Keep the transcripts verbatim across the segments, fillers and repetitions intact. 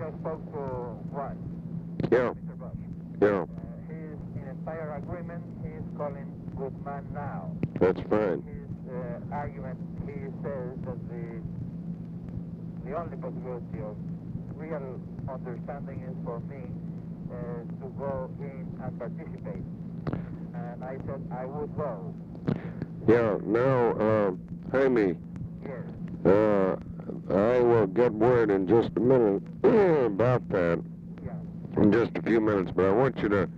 just spoke to Juan. Yeah. Mister Bush. Yeah. Uh, he's in entire agreement. He's calling Guzman now. That's fine. His uh, argument, he says that the the only possibility of real understanding is for me uh, to go in and participate. And I said I would go. Yeah. Now, uh, Jaime, Yes. uh, I will get word in just a minute about that. Yeah. In just a few minutes, but I want you to,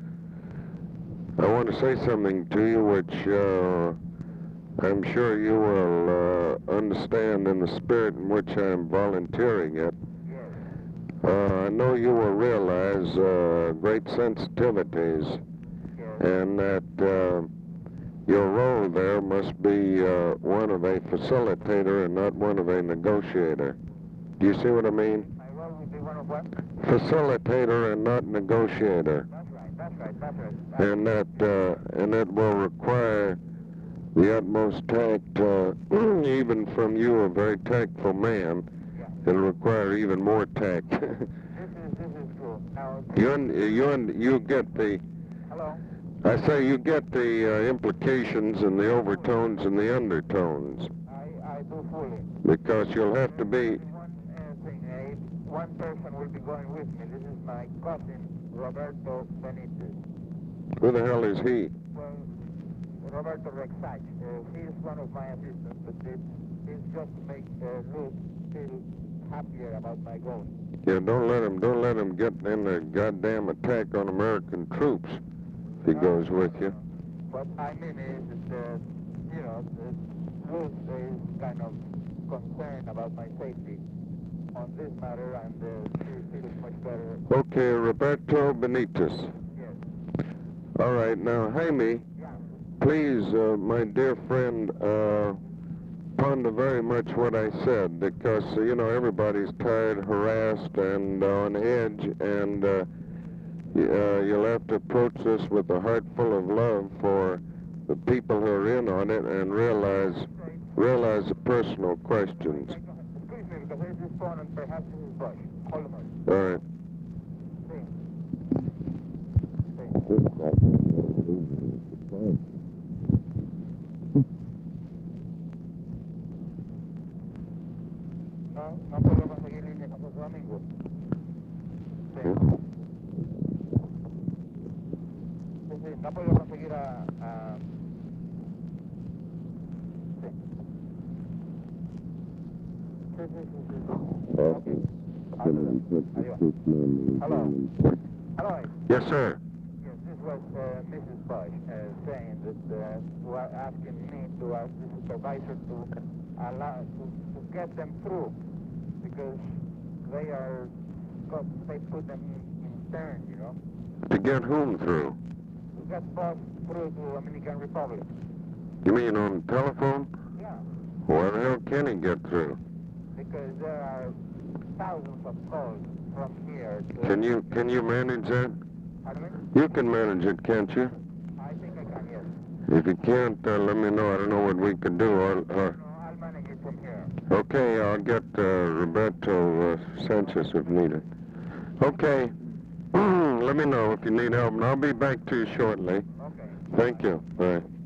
I want to say something to you which uh, I'm sure you will uh, understand in the spirit in which I'm volunteering it. Yes. Uh, I know you will realize uh, great sensitivities, Yes. and that uh, your role there must be uh, one of a facilitator and not one of a negotiator. Do you see what I mean? My role would be one of what? Facilitator and not negotiator. That's right. That's right. That's right. And that uh, and that will require the utmost tact, uh, even from you, a very tactful man. Yeah. It'll require even more tact. This is this is true. Now. you un, you un, you get the. Hello. I say you get the uh, implications and the overtones and the undertones, I I do fully. because you'll have to be. One uh, thing, uh, one person will be going with me. This is my cousin, Roberto Benitez. Who the hell is he? Well, Roberto Rexach. Uh, he is one of my assistants, but it, it's just to make uh, Luz feel happier about my going. Yeah, don't let him. Don't let him get in a goddamn attack on American troops. If he goes with you. What I mean is that, uh, you know, that Luz is kind of concerned about my safety on this matter, and uh, she feels much better. Okay, Roberto Benitez. Yes. All right, now, Jaime, Yeah. please, uh, my dear friend, uh, ponder very much what I said, because, uh, you know, everybody's tired, harassed, and on edge, and uh, y- uh, you'll have to approach this with a heart full of love for the people who are in on it and realize realize the personal questions. Excuse me, because there's this phone and perhaps this is Bush. Hold on. All right. No, no puedo conseguir línea con Santo Domingo. Sí. Sí, sí, no puedo conseguir a... a... Sí. Sí, sí, sí, sí. Okay. Adiós. Hello. Hello. Yes, sir. Yes, this was uh, Missus Bush uh, saying that uh, were asking me to ask the supervisor to allow to, to get them through, because they are got, they put them in turn, you know, To get whom through? to get both through to Dominican Republic. You mean on telephone? Yeah, Where the hell can he get through? because there are thousands of calls from here to... Can you can you manage that? Pardon me? You can manage it, can't you? I think I can, yes. If you can't, uh, let me know. I don't know what we can do. Or, or, No, I'll manage it from here. okay, I'll get uh, Roberto uh, Sanchez if needed. Okay. Let me know if you need help, and I'll be back to you shortly. Okay. Thank you. Bye.